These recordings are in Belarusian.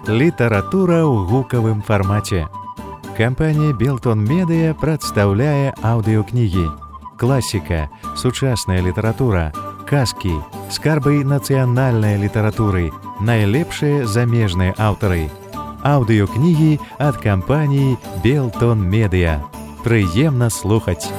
Літаратура ў гукавым фармаце. Кампанія Белтон Медыя прадстаўляе аўдыёкнігі. Класіка, сучасная літаратура, казкі, скарбы нацыянальнай літаратуры, найлепшыя замежныя аўтары. Аўдыёкнігі ад кампаніі Белтон Медыя. Прыемна слухаць.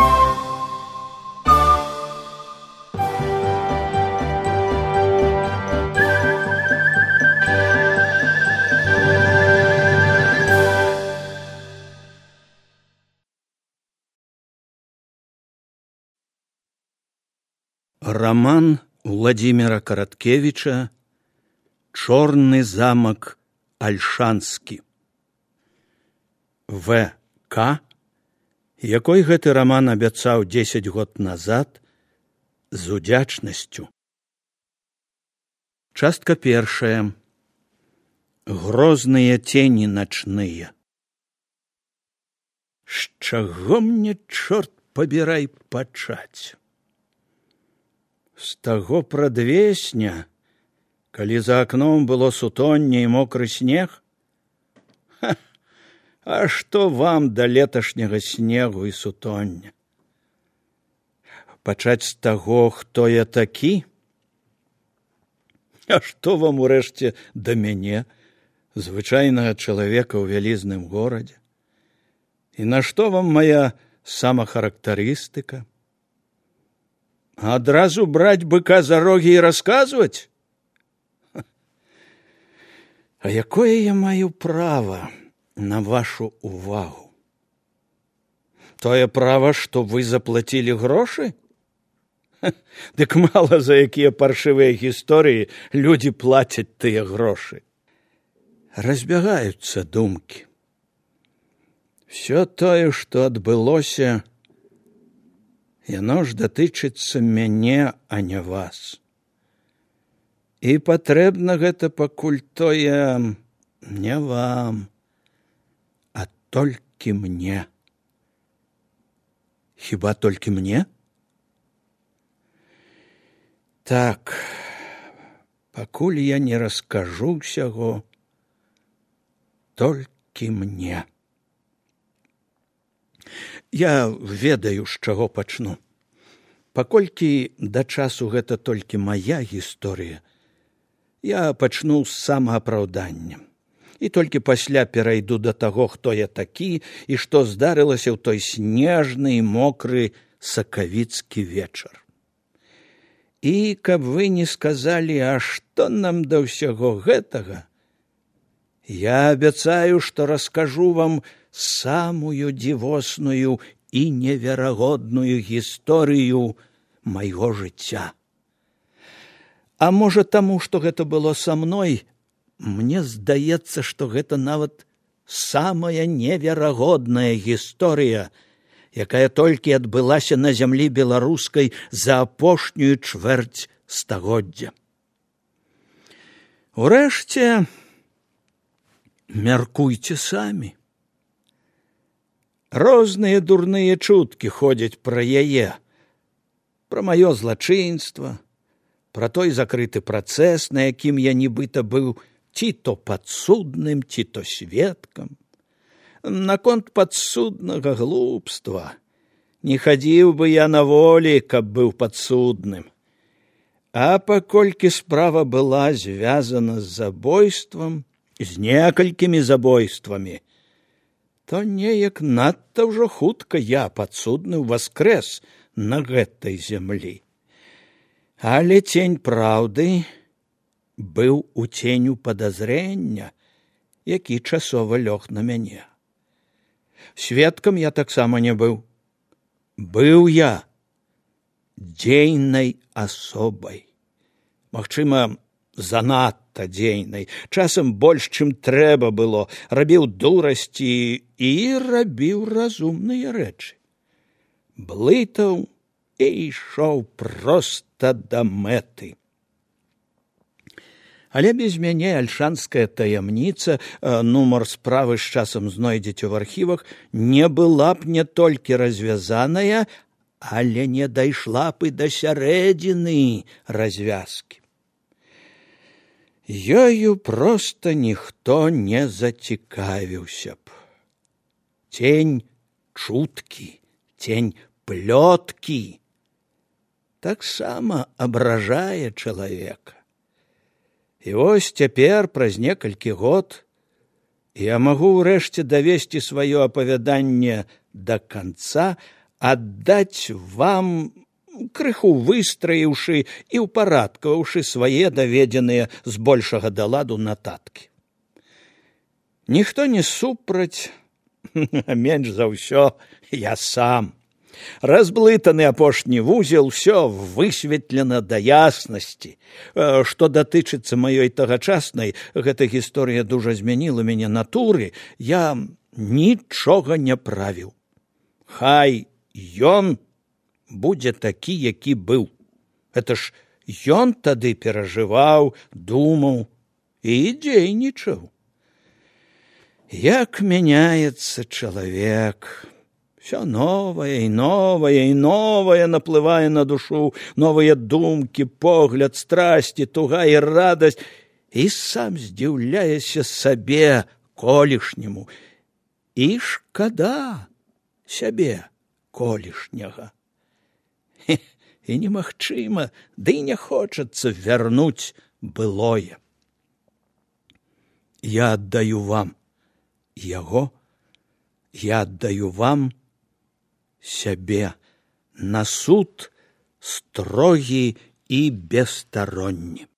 Роман Владимира Караткевича «Чорны замак Альшанскі». В.К., якой гэты роман абяцаў 10 год назад з удзячнасцю. Частка першая. Грозныя тені начныя. З чаго мне, чорт пабірай, пачаць? З таго прадвесня, калі за акном было сутонне і мокры снег? А што вам да леташняга снегу і сутоння? Пачаць з таго, хто я такі? А што вам урэшце да мяне, звычайнага чалавека ў вялізным горадзе? І нашто вам моя самахарактарыстыка? Адразу браць быка за рогі і расказваць? А якое я маю права на вашу увагу? Тое права, што вы заплацілі грошы? Дык мала за якія паршывыя гісторыі людзі плацяць тыя грошы. Разбягаюцца думкі. Всё тое, што адбылося, яно ж датычыцца мяне, а не вас. І патрэбна гэта пакуль тое не вам, а толькі мне. Хіба толькі мне? Так, пакуль я не раскажу ўсяго, толькі мне. Я ведаю, з чаго пачну. Паколькі да часу гэта толькі мая гісторыя, я пачну з самаапраўдання. І толькі пасля перайду да таго, хто я такі і што здарылася ў той снежны і мокры сакавіцкі вечар. І каб вы не сказалі, а што нам да ўсяго гэтага, я абяцаю, што раскажу вам самую дзівосную і неверагодную гісторыю майго жыцця. А можа таму, што гэта было са мной, мне здаецца, што гэта нават самая неверагодная гісторыя, якая толькі адбылася на зямлі беларускай за апошнюю чвэрць стагоддзя. Урэшце, мяркуйце самі. Розныя дурныя чуткі ходзяць пра яе, пра маё злачынства, пра той закрыты працэс, на якім я нібыта быў ці то падсудным, ці то сведкам. Наконт падсуднага глупства. Не хадзіў бы я на волі, каб быў падсудным. А паколькі справа была звязана з забойствам, з некалькімі забойствамі, то неяк надта ўжо хутка я падсудны ўваскрэс на гэтай зямлі. Але цень праўды быў у ценю падазрення, які часова лёг на мяне. Сведкам я таксама не быў. Быў я дзейнай асобай. Магчыма, занадта дзейнай, часам больш, чым трэба было, рабіў дурасці і рабіў разумныя рэчы. Блытаў і ішоў проста да мэты. Але без мяне альшанская таямніца, нумар справы з часам знойдзеце ў архівах, не была б не толькі развязаная, але не дайшла б і да сярэдзіны развязкі. ёю проста ніхто не зацікавіўся б. Цень чуткі, цень плёткі таксама абражае чалавека. І вось цяпер, праз некалькі год, я магу ўрэшце давесці сваё апавяданне да канца, аддаць вам, крыху выстраіўшы і ўпарадкаваўшы свае даведзеныя збольшага да ладу нататкі. Ніхто не супраць, а менш за ўсё я сам. Разблытаны апошні вузел, усё высветлена да яснасці. Што датычыцца маёй тагачаснай, гэта гісторыя дужа змяніла мяне натуры, я нічога не правіў. Хай ён будзе такі, які быў. Гэта ж ён тады перажываў, думаў і дзейнічаў. Як мяняецца чалавек! Всё новае і новае і новае наплывае на душу, новыя думкі, погляд, страсці, туга і радасць, і сам здзіўляешся сабе колішняму. І шкада сябе колішняга. І немагчыма, ды і не хочацца вярнуць былое. Я аддаю вам яго, я аддаю вам сябе на суд строгі і бесстаронні.